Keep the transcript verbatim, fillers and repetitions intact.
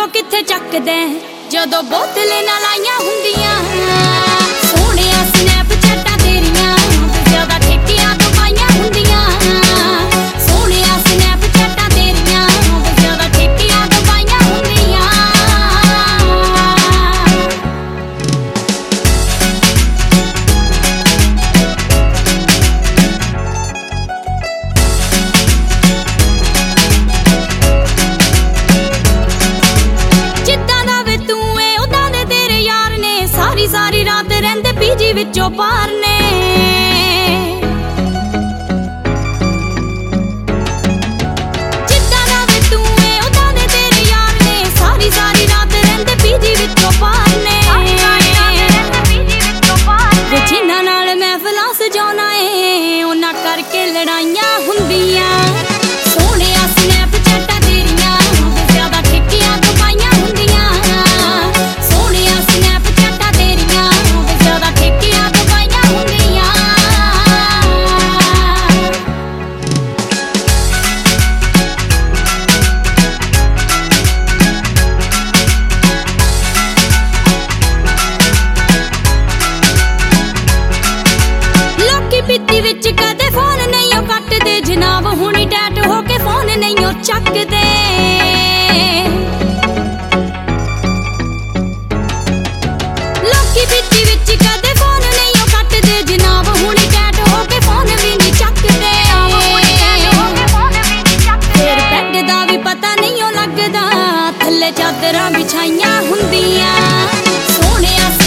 ਕਿੱਥੋਂ ਕਿੱਥੇ ਚੱਕਦੇ ਜਦੋਂ ਬੋਤਲੇ ਨਾਲ ਆਈਆਂ ਹੁੰਦੀਆਂ। ਸੋਹਣਿਆ ਸਨੈਪਚੈਟਾਂ ਤੇਰੀਆਂ ਜ਼ਿਆਦਾ ਠੇਕਿਆਂ ਤੋਂ ਪਾਈਆਂ ਹੁੰਦੀਆਂ। ਸੋਹਣਿਆ ਸਨੈਪਚੈਟਾਂ ਤੇਰੀਆਂ ਜ਼ਿਆਦਾ ਠੇਕਿਆਂ ਤੋਂ ਪਾਈਆਂ ਹੁੰਦੀਆਂ। ਜਿੱਦਾਂ ਦਾ ਵੇ ਤੂੰ ਏ ਉਦਾਂ ਦੇ ਤੇਰੇ ਯਾਰ ਨੇ, ਸਾਰੀ ਸਾਰੀ ਰਾਤ ਰਹਿੰਦੇ ਪੀਜੀ ਵਿੱਚੋਂ ਬਾਹਰ ਨੇ। ਜਿੱਦਾਂ ਦਾ ਵੇ ਤੂੰ ਏ ਉਦਾਂ ਦੇ ਤੇਰੇ ਯਾਰ ਨੇ, ਸਾਰੀ ਸਾਰੀ ਰਾਤ ਰਹਿੰਦੇ ਪੀਜੀ ਵਿੱਚੋਂ ਬਾਹਰ ਨੇ। ਵੇ ਜਿਨ੍ਹਾਂ ਨਾਲ ਮਹਿਫਲਾਂ ਸਜਾਉਣਾ ਏ ਉਹਨਾਂ ਕਰਕੇ ਲੜਾਈਆਂ ਹੁੰਦੀਆਂ। ਸੋਹਣਿਆ ਸਨੈਪਚੈਟਾਂ ਤੇਰੀਆਂ ਜ਼ਿਆਦਾ ਠੇਕਿਆਂ ਤੋਂ ਪਾਈਆਂ ਹੁੰਦੀਆਂ। ਸੋਹਣਿਆ ਸਨੈਪਚੈਟਾਂ ਤੇਰੀਆਂ ਜ਼ਿਆਦਾ ਠੇਕਿਆਂ ਤੋਂ ਪਾਈਆਂ ਹੁੰਦੀਆਂ। ਲੋਕੀ ਪੀਤੀ ਵਿੱਚ ਕਦੇ ਫੋਨ ਨਹੀਂ ਉਹ ਕੱਟਦੇ, ਜਨਾਬ ਹੁਣੀ ਟੈਟ ਹੋ ਕੇ ਫੋਨ ਨਹੀਂ ਉਹ ਚੱਕਦੇ। ਲੋਕੀ ਪੀਤੀ ਵਿੱਚ ਕਦੇ ਫੋਨ ਨਹੀਂ ਉਹ ਕੱਟਦੇ, ਜਨਾਬ ਹੁਣੀ ਟੈਟ ਹੋ ਕੇ ਫੋਨ ਵੀ ਨਹੀਂ ਚੱਕਦੇ। ਫਿਰ ਬੈੱਡ ਦਾ ਵੀ ਪਤਾ ਨਹੀਂ ਉਹ ਲੱਗਦਾ, ਥੱਲੇ ਚਾਦਰਾਂ ਵਿਛਾਈਆਂ ਹੁੰਦੀਆਂ। ਸੋਹਣਿਆ